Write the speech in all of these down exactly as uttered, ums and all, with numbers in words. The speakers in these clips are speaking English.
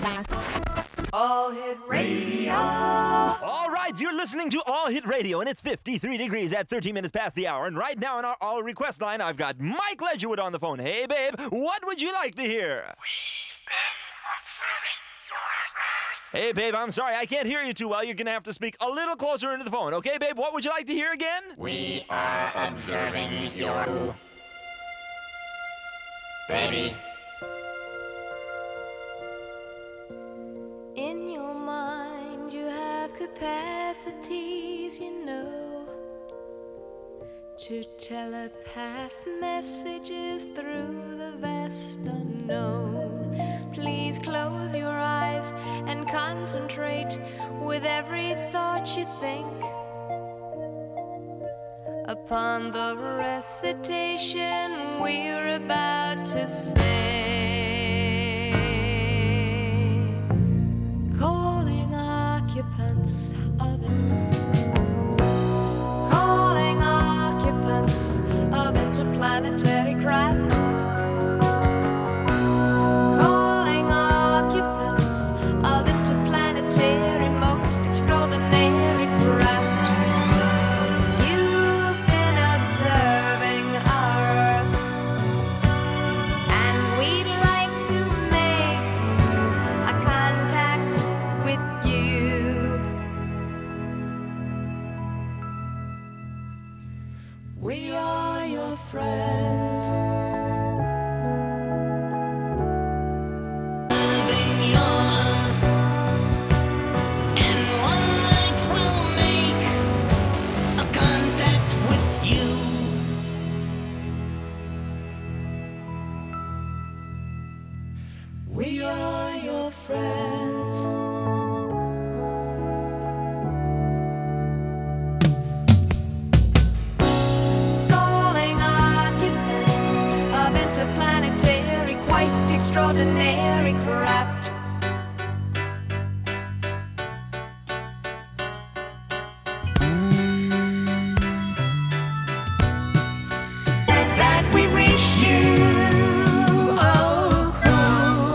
All Hit Radio. All right, you're listening to All Hit Radio, and it's fifty-three degrees at thirteen minutes past the hour. And right now on our All Request line, I've got Mike Ledgerwood on the phone. Hey, babe, what would you like to hear? Hey, babe, I'm sorry, I can't hear you too well. You're going to have to speak a little closer into the phone. Okay, babe, what would you like to hear again? We are observing your... Baby. In your mind, you have capacities, you know, to telepath messages through the vast unknown. Please close your eyes and concentrate with every thought you think upon the recitation we're about to sing. Calling occupants of it. Calling occupants of interplanetary craft. Calling occupants of interplanetary most extraordinary craft. You've been observing our Earth, and we'd like to make a contact with you. We are your friends. Loving your Earth, and one night we'll make a contact with you. We are your friends. Calling occupants of interplanetary, quite extraordinary craft. That we reached you. Oh, oh.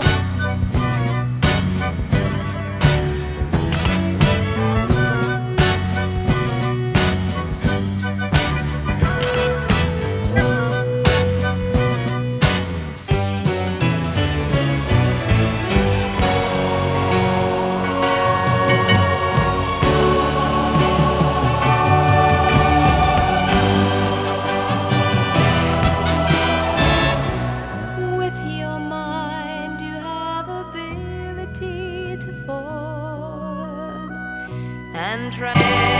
With your mind, you have ability to form and try.